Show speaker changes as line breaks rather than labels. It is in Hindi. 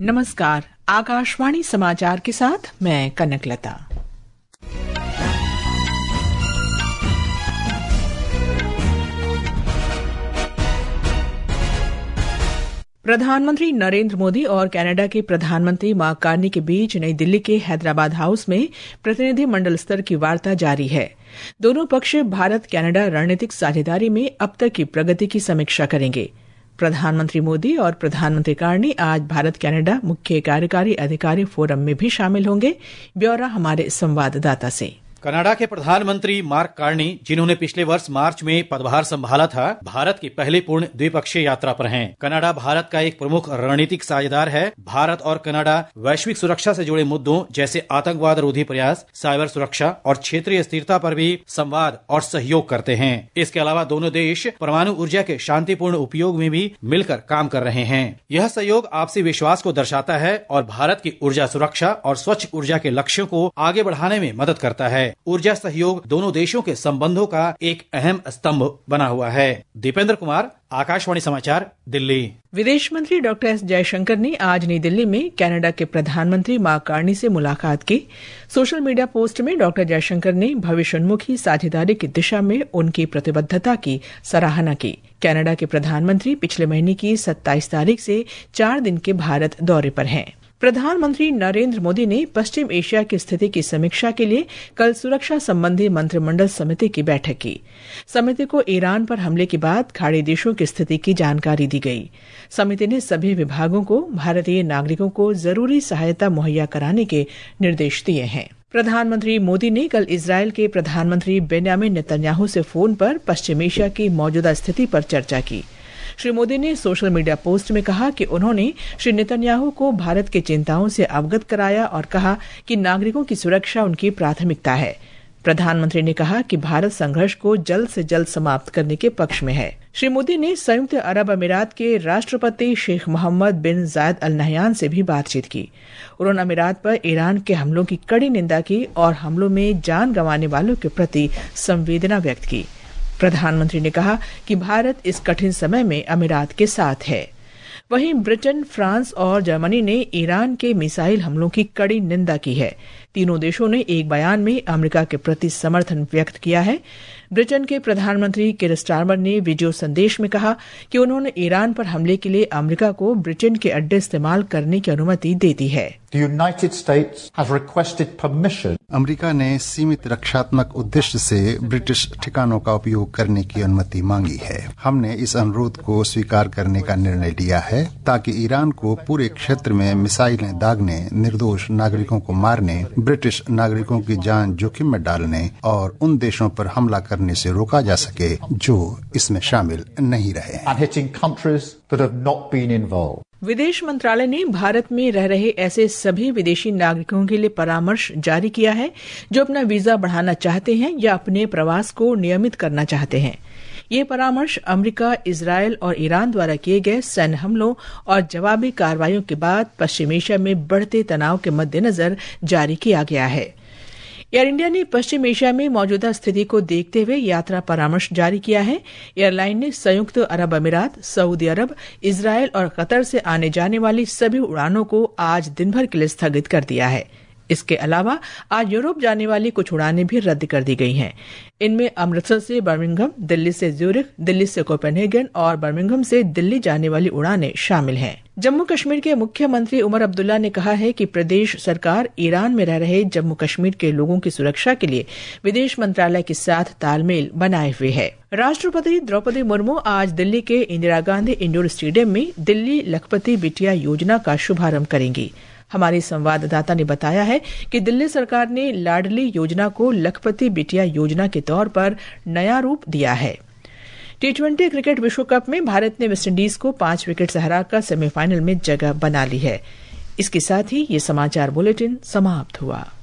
नमस्कार, आकाशवाणी समाचार के साथ मैं कनकलता। प्रधानमंत्री नरेंद्र मोदी और कनाडा के प्रधानमंत्री मार्क कार्नी के बीच नई दिल्ली के हैदराबाद हाउस में प्रतिनिधि मंडल स्तर की वार्ता जारी है। दोनों पक्ष भारत कनाडा रणनीतिक साझेदारी में अब तक की प्रगति की समीक्षा करेंगे। प्रधानमंत्री मोदी और प्रधानमंत्री कार्नी आज भारत कनाडा मुख्य कार्यकारी अधिकारी फोरम में भी शामिल होंगे। ब्यौरा हमारे संवाददाता से।
कनाडा के प्रधानमंत्री मार्क कार्नी, जिन्होंने पिछले वर्ष मार्च में पदभार संभाला था, भारत की पहली पूर्ण द्विपक्षीय यात्रा पर हैं। कनाडा भारत का एक प्रमुख रणनीतिक साझेदार है। भारत और कनाडा वैश्विक सुरक्षा से जुड़े मुद्दों जैसे आतंकवाद रोधी प्रयास, साइबर सुरक्षा और क्षेत्रीय स्थिरता पर भी संवाद और सहयोग करते हैं। इसके अलावा दोनों देश परमाणु ऊर्जा के शांतिपूर्ण उपयोग में भी मिलकर काम कर रहे हैं। यह सहयोग आपसी विश्वास को दर्शाता है और भारत की ऊर्जा सुरक्षा और स्वच्छ ऊर्जा के लक्ष्यों को आगे बढ़ाने में मदद करता है। ऊर्जा सहयोग दोनों देशों के संबंधों का एक अहम स्तंभ बना हुआ है। दीपेंद्र कुमार, आकाशवाणी समाचार, दिल्ली।
विदेश मंत्री डॉक्टर एस जयशंकर ने आज नई दिल्ली में कनाडा के प्रधानमंत्री मार्क कार्नी से मुलाकात की। सोशल मीडिया पोस्ट में डॉक्टर जयशंकर ने भविष्योन्मुखी साझेदारी की दिशा में उनकी प्रतिबद्धता की सराहना की। कनाडा के प्रधानमंत्री पिछले महीने की 27 तारीख से 4 दिन के भारत दौरे पर हैं। प्रधानमंत्री नरेंद्र मोदी ने पश्चिम एशिया की स्थिति की समीक्षा के लिए कल सुरक्षा संबंधी मंत्रिमंडल समिति की बैठक की। समिति को ईरान पर हमले के बाद खाड़ी देशों की स्थिति की जानकारी दी गई। समिति ने सभी विभागों को भारतीय नागरिकों को जरूरी सहायता मुहैया कराने के निर्देश दिए हैं। प्रधानमंत्री मोदी ने कल इजरायल के प्रधानमंत्री बेंजामिन नेतन्याहू से फोन पर पश्चिम एशिया की मौजूदा स्थिति पर चर्चा की। श्री मोदी ने सोशल मीडिया पोस्ट में कहा कि उन्होंने श्री नेतन्याहू को भारत की चिंताओं से अवगत कराया और कहा कि नागरिकों की सुरक्षा उनकी प्राथमिकता है। प्रधानमंत्री ने कहा कि भारत संघर्ष को जल्द से जल्द समाप्त करने के पक्ष में है। श्री मोदी ने संयुक्त अरब अमीरात के राष्ट्रपति शेख मोहम्मद बिन जायद अल नहयान से भी बातचीत की। उन्होंने अमीरात पर ईरान के हमलों की कड़ी निंदा की और हमलों में जान गंवाने वालों के प्रति संवेदना व्यक्त की। प्रधानमंत्री ने कहा कि भारत इस कठिन समय में अमीरात के साथ है। वहीं ब्रिटेन, फ्रांस और जर्मनी ने ईरान के मिसाइल हमलों की कड़ी निंदा की है। तीनों देशों ने एक बयान में अमेरिका के प्रति समर्थन व्यक्त किया है। ब्रिटेन के प्रधानमंत्री कीर स्टारमर ने वीडियो संदेश में कहा कि उन्होंने ईरान पर हमले के लिए अमेरिका को ब्रिटेन के अड्डे इस्तेमाल करने की अनुमति दे दी है।
अमेरिका ने सीमित रक्षात्मक उद्देश्य से ब्रिटिश ठिकानों का उपयोग करने की अनुमति मांगी है। हमने इस अनुरोध को स्वीकार करने का निर्णय लिया है ताकि ईरान को पूरे क्षेत्र में मिसाइलें दागने, निर्दोष नागरिकों को मारने, ब्रिटिश नागरिकों की जान जोखिम में डालने और उन देशों पर हमला करने से रोका जा सके जो इसमें शामिल नहीं रहे।
विदेश मंत्रालय ने भारत में रह रहे ऐसे सभी विदेशी नागरिकों के लिए परामर्श जारी किया है जो अपना वीजा बढ़ाना चाहते हैं या अपने प्रवास को नियमित करना चाहते हैं। ये परामर्श अमेरिका, इजरायल और ईरान द्वारा किए गए सैन्य हमलों और जवाबी कार्रवाइयों के बाद पश्चिम एशिया में बढ़ते तनाव के मद्देनजर जारी किया गया है। एयर इंडिया ने पश्चिम एशिया में मौजूदा स्थिति को देखते हुए यात्रा परामर्श जारी किया है। एयरलाइन ने संयुक्त अरब अमीरात, सऊदी अरब, इजरायल और कतर से आने जाने वाली सभी उड़ानों को आज दिन भर के लिए स्थगित कर दिया है। इसके अलावा आज यूरोप जाने वाली कुछ उड़ानें भी रद्द कर दी गई हैं। इनमें अमृतसर से बर्मिंघम, दिल्ली से ज्यूरिख, दिल्ली से कोपेनहेगन और बर्मिंघम से दिल्ली जाने वाली उड़ानें शामिल हैं। जम्मू कश्मीर के मुख्यमंत्री उमर अब्दुल्ला ने कहा है कि प्रदेश सरकार ईरान में रह रहे जम्मू कश्मीर के लोगों की सुरक्षा के लिए विदेश मंत्रालय के साथ तालमेल बनाए हुए है। राष्ट्रपति द्रौपदी मुर्मू आज दिल्ली के इंदिरा गांधी इंडोर स्टेडियम में दिल्ली लखपति बिटिया योजना का शुभारंभ करेंगी। हमारे संवाददाता ने बताया है कि दिल्ली सरकार ने लाडली योजना को लखपति बिटिया योजना के तौर पर नया रूप दिया है। T20 क्रिकेट विश्व कप में भारत ने वेस्टइंडीज को 5 विकेट से हराकर सेमीफाइनल में जगह बना ली है। इसके साथ ही ये समाचार बुलेटिन समाप्त हुआ।